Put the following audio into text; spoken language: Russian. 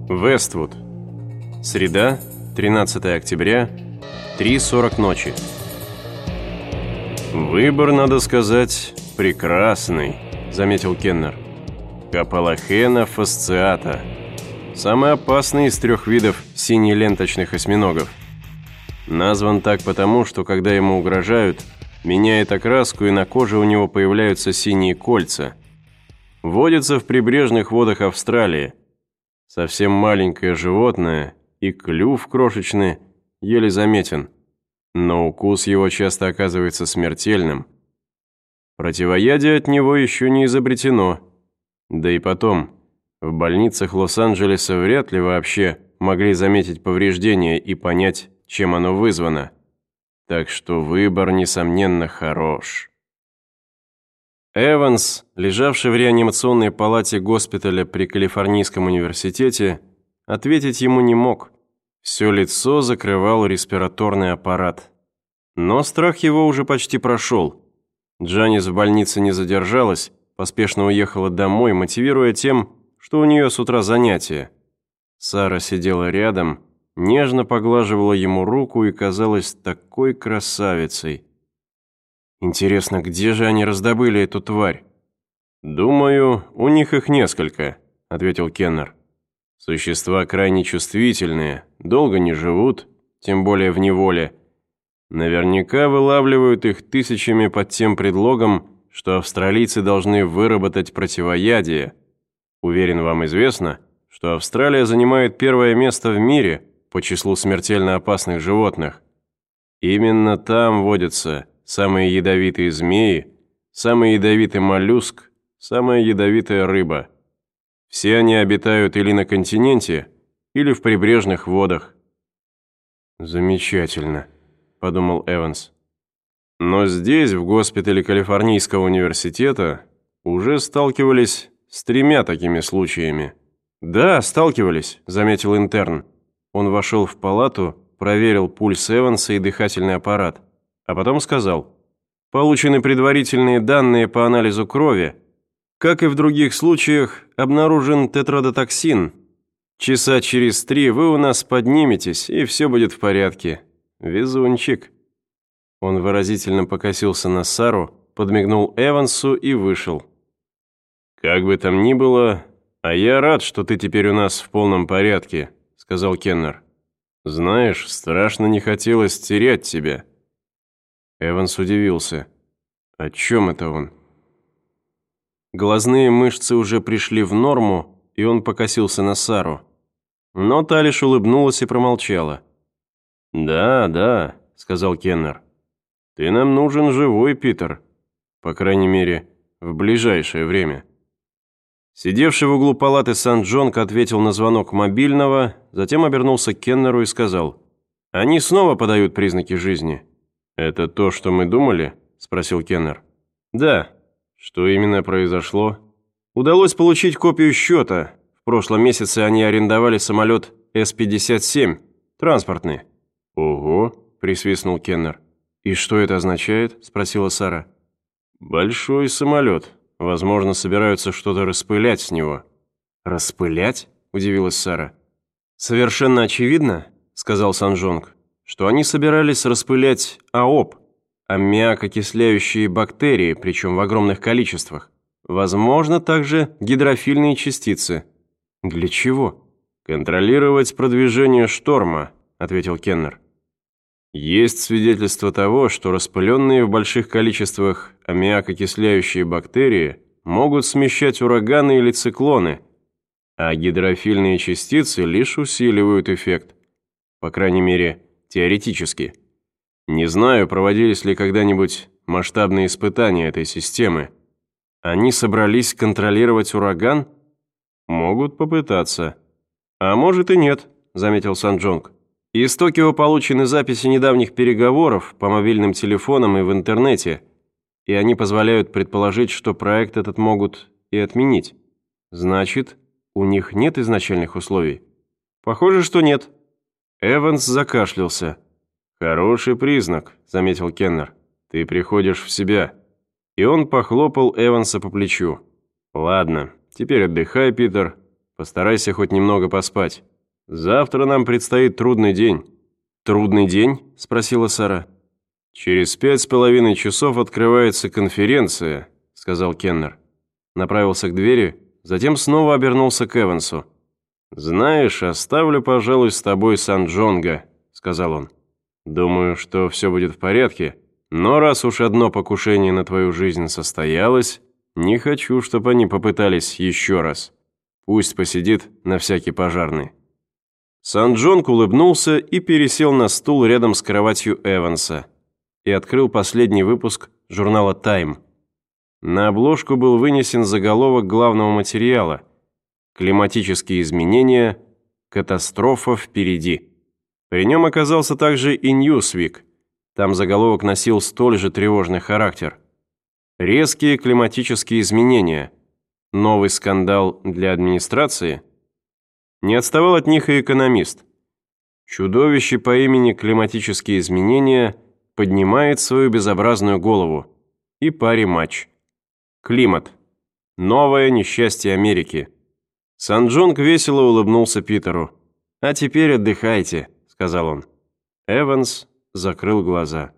Вествуд. Среда, 13 октября, 3:40 ночи. «Выбор, надо сказать, прекрасный», — заметил Кеннер. «Капалахена фасциата. Самый опасный из 3 видов синеленточных осьминогов. Назван так потому, что когда ему угрожают, меняет окраску, и на коже у него появляются синие кольца. Водится в прибрежных водах Австралии. Совсем маленькое животное, и клюв крошечный, еле заметен. Но укус его часто оказывается смертельным. Противоядие от него еще не изобретено. Да и потом, в больницах Лос-Анджелеса вряд ли вообще могли заметить повреждение и понять, чем оно вызвано. Так что выбор, несомненно, хорош». Эванс, лежавший в реанимационной палате госпиталя при Калифорнийском университете, ответить ему не мог. Все лицо закрывал респираторный аппарат. Но страх его уже почти прошел. Джанис в больнице не задержалась, поспешно уехала домой, мотивируя тем, что у нее с утра занятия. Сара сидела рядом, нежно поглаживала ему руку и казалась такой красавицей. «Интересно, где же они раздобыли эту тварь?» «Думаю, у них их несколько», — ответил Кеннер. «Существа крайне чувствительные, долго не живут, тем более в неволе. Наверняка вылавливают их тысячами под тем предлогом, что австралийцы должны выработать противоядие. Уверен, вам известно, что Австралия занимает 1-е место в мире по числу смертельно опасных животных. Именно там водятся самые ядовитые змеи, самый ядовитый моллюск, самая ядовитая рыба. Все они обитают или на континенте, или в прибрежных водах». «Замечательно», — подумал Эванс. Но здесь, в госпитале Калифорнийского университета, уже сталкивались с 3 такими случаями. «Да, сталкивались», — заметил интерн. Он вошел в палату, проверил пульс Эванса и дыхательный аппарат, а потом сказал: «Получены предварительные данные по анализу крови. Как и в других случаях, обнаружен тетрадотоксин. Часа через 3 вы у нас подниметесь, и все будет в порядке. Везунчик». Он выразительно покосился на Сару, подмигнул Эвансу и вышел. «Как бы там ни было, а я рад, что ты теперь у нас в полном порядке», — сказал Кеннер. «Знаешь, страшно не хотелось терять тебя». Эванс удивился. О чем это он? Глазные мышцы уже пришли в норму, и он покосился на Сару. Но та лишь улыбнулась и промолчала. «Да», — сказал Кеннер. «Ты нам нужен живой, Питер. По крайней мере, в ближайшее время». Сидевший в углу палаты Сан-Джонг ответил на звонок мобильного, затем обернулся к Кеннеру и сказал: «Они снова подают признаки жизни». «Это то, что мы думали?» – спросил Кеннер. «Да». «Что именно произошло?» «Удалось получить копию счета. В прошлом месяце они арендовали самолет С-57, транспортный». «Ого», – присвистнул Кеннер. «И что это означает?» – спросила Сара. «Большой самолет. Возможно, собираются что-то распылять с него». «Распылять?» – удивилась Сара. «Совершенно очевидно», – сказал Сан-Джонг, «что они собирались распылять АОП, аммиак-окисляющие бактерии, причем в огромных количествах. Возможно, также гидрофильные частицы». «Для чего?» «Контролировать продвижение шторма», – ответил Кеннер. «Есть свидетельство того, что распыленные в больших количествах аммиак-окисляющие бактерии могут смещать ураганы или циклоны, а гидрофильные частицы лишь усиливают эффект. По крайней мере, теоретически. Не знаю, проводились ли когда-нибудь масштабные испытания этой системы. Они собрались контролировать ураган? Могут попытаться. А может и нет», — заметил Сан-Джонг. «Из Токио получены записи недавних переговоров по мобильным телефонам и в интернете, и они позволяют предположить, что проект этот могут и отменить. Значит, у них нет изначальных условий?» «Похоже, что нет». Эванс закашлялся. «Хороший признак», — заметил Кеннер. «Ты приходишь в себя». И он похлопал Эванса по плечу. «Ладно, теперь отдыхай, Питер. Постарайся хоть немного поспать. Завтра нам предстоит трудный день». «Трудный день?» – спросила Сара. «Через 5,5 часов открывается конференция», – сказал Кеннер. Направился к двери, затем снова обернулся к Эвансу. «Знаешь, оставлю, пожалуй, с тобой Сан-Джонго», – сказал он. «Думаю, что все будет в порядке, но раз уж одно покушение на твою жизнь состоялось, не хочу, чтобы они попытались еще раз. Пусть посидит на всякий пожарный». Сан-Джонг улыбнулся и пересел на стул рядом с кроватью Эванса и открыл последний выпуск журнала «Тайм». На обложку был вынесен заголовок главного материала «Климатические изменения. Катастрофа впереди». При нем оказался также и «Ньюсвик». Там заголовок носил столь же тревожный характер. «Резкие климатические изменения. Новый скандал для администрации». Не отставал от них и «Экономист». Чудовище по имени «Климатические изменения» поднимает свою безобразную голову. И паре матч. «Климат. Новое несчастье Америки». Сан-Джонг весело улыбнулся Питеру. «А теперь отдыхайте», — сказал он. Эванс закрыл глаза.